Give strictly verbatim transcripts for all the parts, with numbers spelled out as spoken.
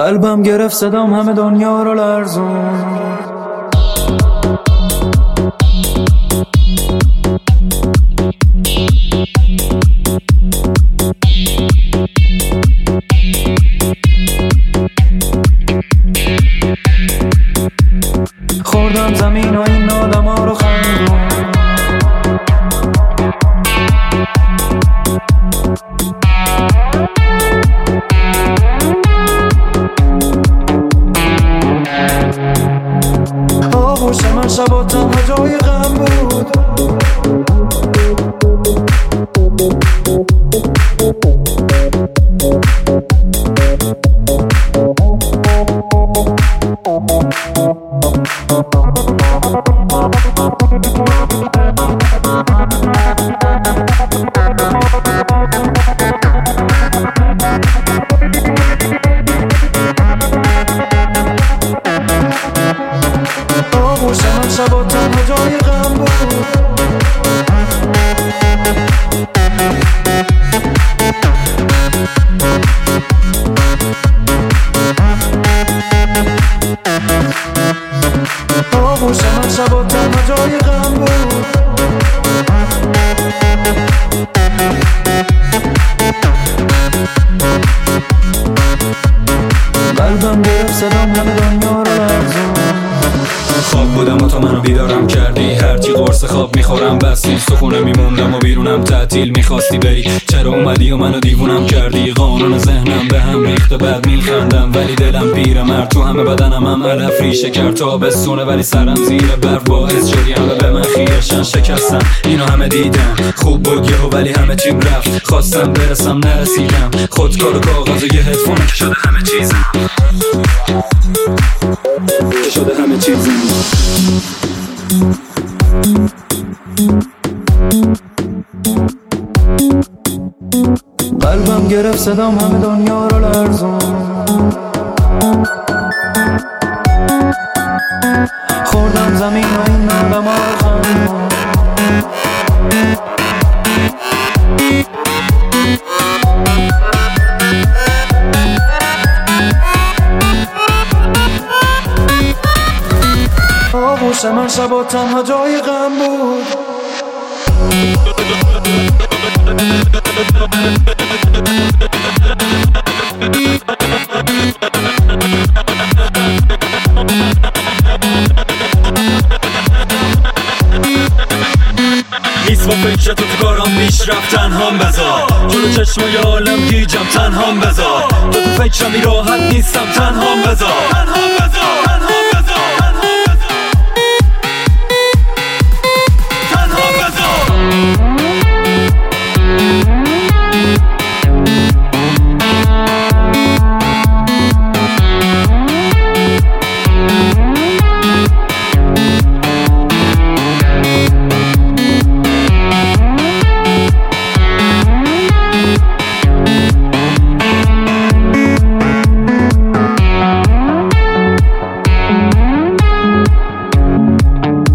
قلبم گرفت صدام همه دنیا رو لرزون. خوردم زمین و این آدم ها رو خندون. آغوش من شب تنها جای غم بود. آغوش من شب تنها جای غم بود. آغوش من شب تنها جای غم بود. قلبم گرفت صدام همه دنیا رو لرزون. خواب بودم و تو منو بیدارم کردی. هرچی قرص خواب میخورم بس نیست، تو خونه میموندم و بیرونم تعطیل. میخواستی بری چرا اومدی و منو دیوونم کردی. قانون ذهنم به هم ریخته بعد میخندم ولی دلم پیر مرد. تو همه بدنم هم علف ریشه کرد تابستونه ولی سرم زیر برف. باعث شدی همه به من خیرشن شکستم اینو همه دیدم. خوب بود یهو ولی همه چیم رفت. خواستم برسم نرسیدم. خودکار و کاغذ و یه هدفونه که شده همه چیزم که شده همه چیزم. قلبم گرفت صدام همه دنیا رو لرزون. خوردم زمین و این آدم ها رو خندون. آغوش من شب تنها جای غم بود. نیست با فکر تو تو کارم پیش رفت تنهام بذار. جلو چشم یه عالم گیجم تنهام بذار. تو تو فکرمی راحت نیستم تنهام بذار. تنهام بذار تنهام بذار تنهام بذار.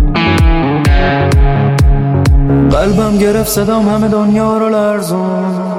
قلبم گرفت صدام همه دنیا رو لرزون.